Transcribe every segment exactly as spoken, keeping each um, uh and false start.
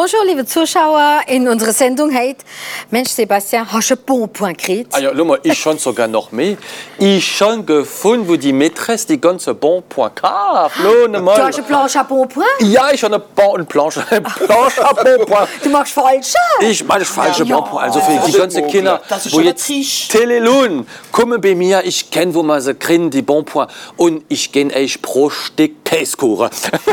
Bonjour, liebe Zuschauer in unserer Sendung heute. Mensch, Sebastian, hast du ein Bonpoint gekriegt? Ah ja, schau mal, ich schon sogar noch mehr. Ich schon gefunden, wo die Mätresse die ganze Bonpoint kauft. Du hast eine Planche à Bonpoint? Ja, ich habe eine, bon eine Planche, eine Planche à Bonpoint. Du machst falsch. Ich meine falsche ja, Bonpoint. Also für die ganzen Kinder, wo jetzt Tisch. Telelun kommen bei mir, ich kenne, wo man sie kriegen, die Bonpoint. Und ich gehe echt pro Stück Käsekuchen.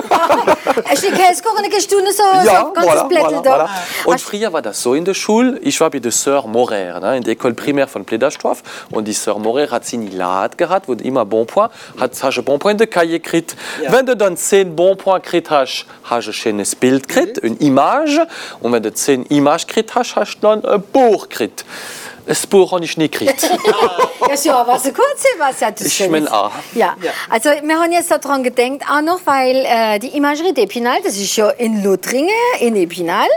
Ein Stück Käsekuchen, dann gehst du nicht so, ja, so ganz voilà, Blättel voilà, da. Voilà. Und früher war das so in der Schule. Ich war bei der Sœur Morer, ne, in der École primaire von Plédastorf. Und die Sœur Morer hat sie nie Lad gehabt, wo immer Bonpoint, hat hast du Bonpoint in der Cahier gekriegt. Ja. Wenn du dann zehn Bonpoint gekriegt hast, hast du ein schönes Bild gekriegt, mhm. eine Image. Und wenn du zehn Images gekriegt hast, hast du dann ein Buch gekriegt. Das Buch habe ich nie gekriegt. Ja, ja, was so kurz, Sebastian. Ich meine auch. Ja. ja, also wir haben jetzt daran gedacht, auch noch, weil äh, die Imagerie d'Épinal, das ist ja in Lothringen, in Épinal,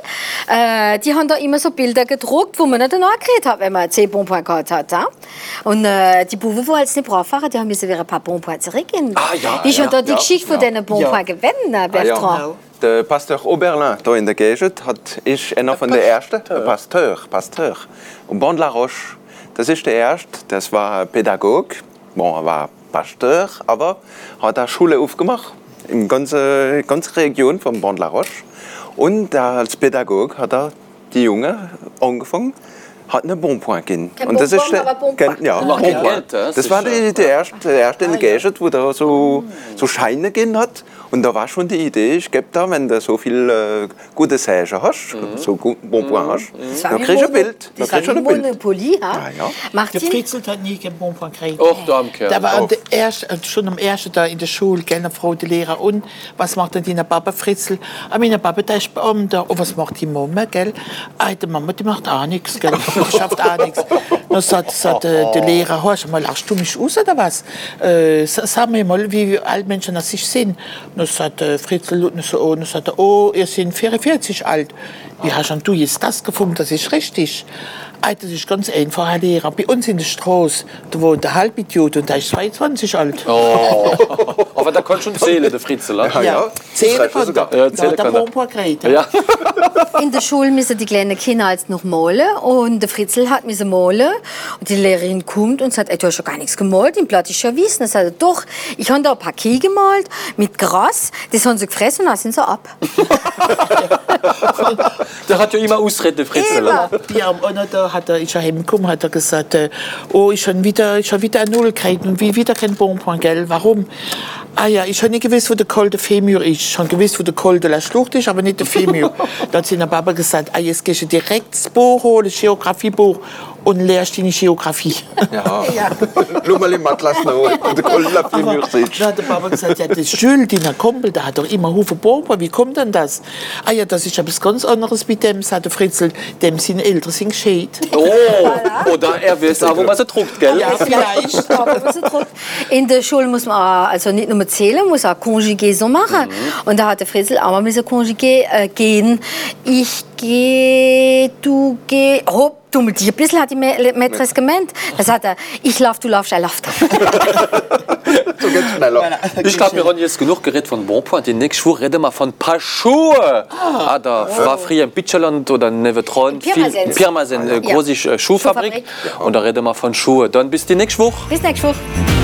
äh, die haben da immer so Bilder gedruckt, wo man nicht danach gekriegt hat, wenn man zehn Bonpoint gehabt hat. Ja? Und äh, die Buben, die jetzt nicht brav waren, die haben müssen wieder ein paar Bonpoint zurückgehen. Ah, ja, Wie schon ja, da die ja, Geschichte ja. von diesen Bonpoint ja. gewinnen, Bertrand. Ah, ja. Der Pasteur Oberlin hier in der Gegend hat, ist einer von den ersten, der Pasteur, Pasteur. Und Bon de la Roche, das ist der erste, das war Pädagog, bon, er war Pasteur, aber hat eine Schule aufgemacht, in der ganzen, ganzen Region von Bon de la Roche. Und als Pädagog hat er die Jungen angefangen, hat eine Bonpoint gegeben. Kein und das Bonpoint, ist aber Bonpoint. Ja, ja. Bonpoint. Das, das war die, die erste, der erste in der Gegend, wo da so, so Scheine gegeben hat. Und da war schon die Idee, ich gebe da, wenn du so viel äh, gute Säge hast, mhm. so Bonpoint hast, mhm. dann kriegst du ein Bild. Das ist ein Monopoly. Ah, ja. Der Fritzl hat nie kein Bonpoint gekriegt. Och, da am Kerl. Der war der erste, schon am ersten Tag in der Schule, eine Frau, die Lehrer. Und was macht denn dein Papa Fritzl? Ah, mein Papa, der ist Beamter. Und was macht die Mama, gell? Ah, die Mama, die macht auch nichts, gell? Die schafft auch nichts. Dann sagt, sagt äh, der Lehrer, hörst du mal, lachst du mich aus oder was? Äh, sag mir mal, wie alle Menschen das sich sehen. Dann sagt äh, Fritzl so, dann sagt er, oh, ihr seid vierundvierzig alt. Wie hast du jetzt das gefunden? Das ist richtig. Das ist ganz einfach, Herr Lehrer. Bei uns in der Straße, da wohnt der Halbidiot und der ist zweiundzwanzig alt. Oh. Aber da kann schon zählen, der Fritzl. Ja, ja. Zählen kann er. Ja, zählen kann er. Ja. In der Schule müssen die kleinen Kinder jetzt noch malen und der Fritzl hat müssen malen und die Lehrerin kommt und sagt, ey, du hast ja gar nichts gemalt, im Blatt ist ja wissen. Er sagt, doch, ich habe da ein Paket gemalt mit Gras, das haben sie gefressen und dann sind sie ab. Der hat ja immer Ausrede, Fritzl. Ja, und da hat er, ist er heimgekommen, hat er gesagt, äh, oh, ich habe wieder, ich hab wieder eine Null gekriegt und wie wieder kein Bonpoint, gell? Warum? Ah ja, ich habe nicht gewusst, wo der Col de Fémur ist. Ich habe gewusst, wo der Col de la Schlucht ist, aber nicht der Fémur. Da hat sie der Papa gesagt, ah, jetzt gehst du direkt das Buch holen, das Geografiebuch, und lernst deine Geografie. Ja, ja. Schau mal im Atlas noch, wo der Col de la Fémur sitzt. Da hat der Papa gesagt, ja, das Jules, dein Kumpel, der hat doch immer Haufen Bonpoint. Wie kommt denn das? Ah ja, das ist etwas ganz anderes mit dem, sagt der Fritzl. Dem seine Eltern sind gescheit. Oh, oder er weiß auch, wo man sie druckt, gell? Ja, vielleicht. In der Schule muss man auch, also nicht nur zählen, muss auch Conjugaison machen. Mhm. Und da hat der Fritzl auch mal mit Conjugué äh, gehen. Ich gehe, du geh, hopp. Du mit dir ein bisschen hat die Mätresse gemeint. Da sagt er, ich lauf, du laufst, er läuft. So geht's schneller. Ich glaube, wir haben jetzt genug geredet von Bonpoint. Die nächste Woche reden wir von Paar Schuhe. Ah, ah, da ja. war früher in Bitscheland oder in Nevetron, Pirmasens, eine große ja. Schuhfabrik. Ja. Und da reden wir von Schuhe. Dann bis die nächste Woche. Bis nächste Woche.